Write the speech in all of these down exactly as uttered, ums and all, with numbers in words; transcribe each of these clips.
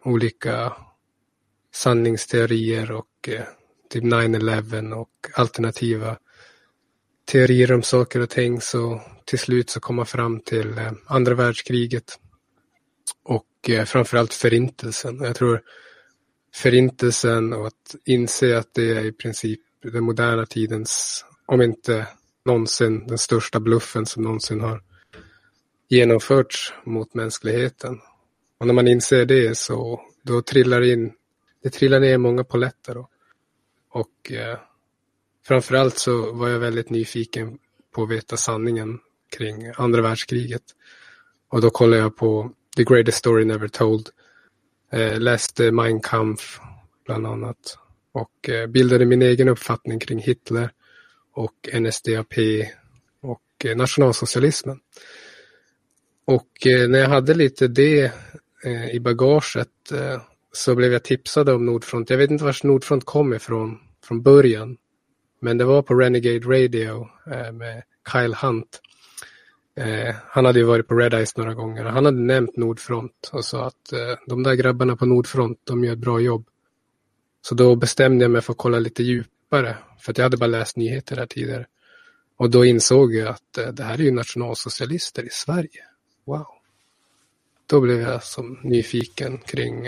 olika sanningsteorier och eh, typ nine eleven och alternativa teorier om saker och ting, så till slut så kom man fram till eh, andra världskriget och eh, framförallt förintelsen. Jag tror förintelsen och att inse att det är i princip den moderna tidens, om inte någonsin den största bluffen som någonsin har genomförts mot mänskligheten. Och när man inser det så då trillar in, det trillar ner många polletter då. Och eh, framförallt så var jag väldigt nyfiken på att veta sanningen kring andra världskriget. Och då kollade jag på The Greatest Story Never Told. Eh, läste Mein Kampf bland annat. Och eh, bildade min egen uppfattning kring Hitler och N S D A P och eh, nationalsocialismen. Och eh, när jag hade lite det eh, i bagaget eh, så blev jag tipsad om Nordfront. Jag vet inte var Nordfront kom ifrån från början. Men det var på Renegade Radio eh, med Kyle Hunt. Eh, han hade ju varit på Red Eyes några gånger. Han hade nämnt Nordfront och sa att eh, de där grabbarna på Nordfront, de gör ett bra jobb. Så då bestämde jag mig för att kolla lite djupare. För att jag hade bara läst nyheter här tidigare. Och då insåg jag att eh, det här är ju nationalsocialister i Sverige. Wow. Då blev jag som nyfiken kring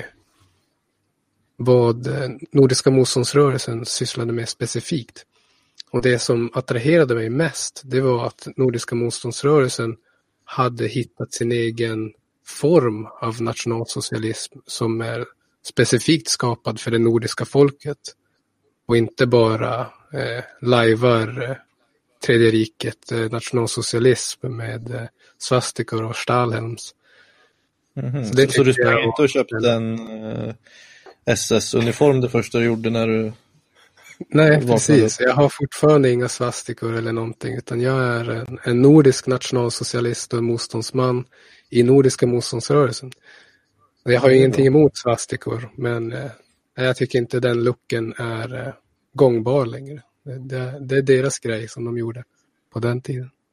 vad eh, Nordiska motståndsrörelsen sysslade med specifikt. Och det som attraherade mig mest, det var att Nordiska motståndsrörelsen hade hittat sin egen form av nationalsocialism som är specifikt skapad för det nordiska folket. Och inte bara eh, lajvar eh, Tredje riket, eh, nationalsocialism med eh, svastikor och Stahlhelms. Mm-hmm. Så, det så du sprang inte och köpte en eh, S S-uniform det första du gjorde när du... Nej, precis. Jag har fortfarande inga svastikor eller någonting, utan jag är en, en nordisk nationalsocialist och motståndsman i Nordiska motståndsrörelsen. Jag har ju ingenting emot svastikor, men eh, jag tycker inte den looken är eh, gångbar längre. Det, det, det är deras grej som de gjorde på den tiden.